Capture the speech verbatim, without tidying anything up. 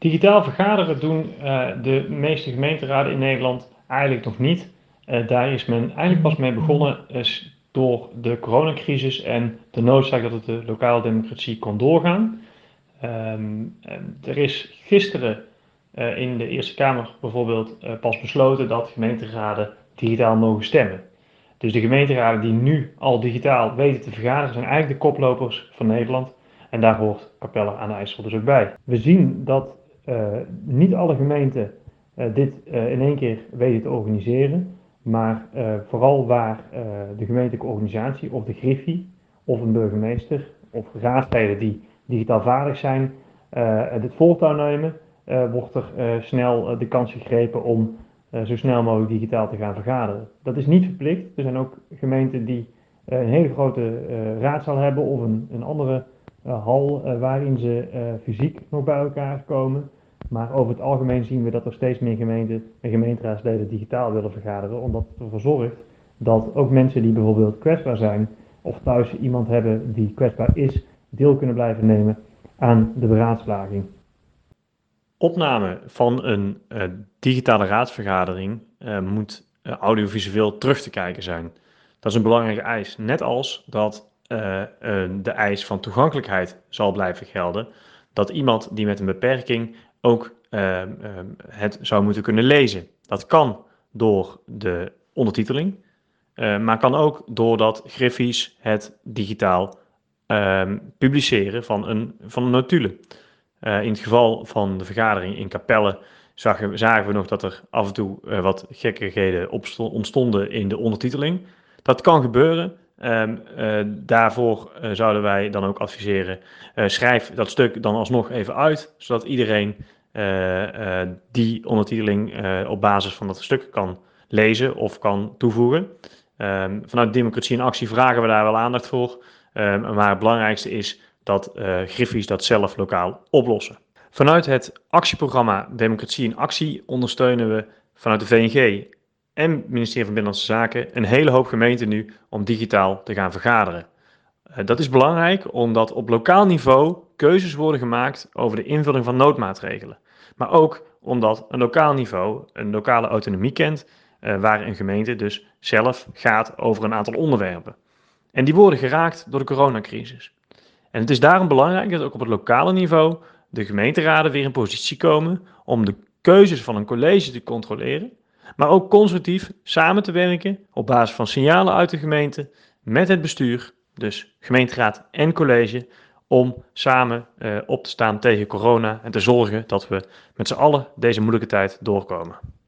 Digitaal vergaderen doen uh, de meeste gemeenteraden in Nederland eigenlijk nog niet. Uh, daar is men eigenlijk pas mee begonnen is door de coronacrisis en de noodzaak dat het de lokale democratie kon doorgaan. Um, er is gisteren uh, in de Eerste Kamer bijvoorbeeld uh, pas besloten dat gemeenteraden digitaal mogen stemmen. Dus de gemeenteraden die nu al digitaal weten te vergaderen zijn eigenlijk de koplopers van Nederland. En daar hoort Capelle aan de IJssel dus ook bij. We zien dat uh, niet alle gemeenten uh, dit uh, in één keer weten te organiseren. Maar uh, vooral waar uh, de gemeentelijke organisatie of de griffie of een burgemeester of raadsleden die digitaal vaardig zijn, uh, dit voortouw nemen, uh, wordt er uh, snel uh, de kans gegrepen om uh, zo snel mogelijk digitaal te gaan vergaderen. Dat is niet verplicht. Er zijn ook gemeenten die uh, een hele grote uh, raadzaal hebben of een, een andere uh, hal uh, waarin ze uh, fysiek nog bij elkaar komen. Maar over het algemeen zien we dat er steeds meer gemeenten en gemeenteraadsleden digitaal willen vergaderen, omdat het ervoor zorgt dat ook mensen die bijvoorbeeld kwetsbaar zijn of thuis iemand hebben die kwetsbaar is, deel kunnen blijven nemen aan de beraadslaging. Opname van een uh, digitale raadsvergadering uh, moet uh, audiovisueel terug te kijken zijn. Dat is een belangrijke eis, net als dat uh, uh, de eis van toegankelijkheid zal blijven gelden, dat iemand die met een beperking ook uh, uh, het zou moeten kunnen lezen. Dat kan door de ondertiteling, uh, maar kan ook doordat griffies het digitaal uh, publiceren van een, van een notulen. Uh, in het geval van de vergadering in Capelle zagen, zagen we nog dat er af en toe uh, wat gekkigheden ontstonden in de ondertiteling. Dat kan gebeuren. Uh, uh, daarvoor uh, zouden wij dan ook adviseren, uh, schrijf dat stuk dan alsnog even uit, zodat iedereen uh, uh, die ondertiteling uh, op basis van dat stuk kan lezen of kan toevoegen. Uh, vanuit Democratie in Actie vragen we daar wel aandacht voor, uh, maar het belangrijkste is dat uh, griffies dat zelf lokaal oplossen. Vanuit het actieprogramma Democratie in Actie ondersteunen we vanuit de V N G en het ministerie van Binnenlandse Zaken een hele hoop gemeenten nu om digitaal te gaan vergaderen. Uh, dat is belangrijk omdat op lokaal niveau keuzes worden gemaakt over de invulling van noodmaatregelen. Maar ook omdat een lokaal niveau een lokale autonomie kent, uh, waar een gemeente dus zelf gaat over een aantal onderwerpen. En die worden geraakt door de coronacrisis. En het is daarom belangrijk dat ook op het lokale niveau de gemeenteraden weer in positie komen om de keuzes van een college te controleren, maar ook constructief samen te werken op basis van signalen uit de gemeente met het bestuur, dus gemeenteraad en college, om samen uh, op te staan tegen corona en te zorgen dat we met z'n allen deze moeilijke tijd doorkomen.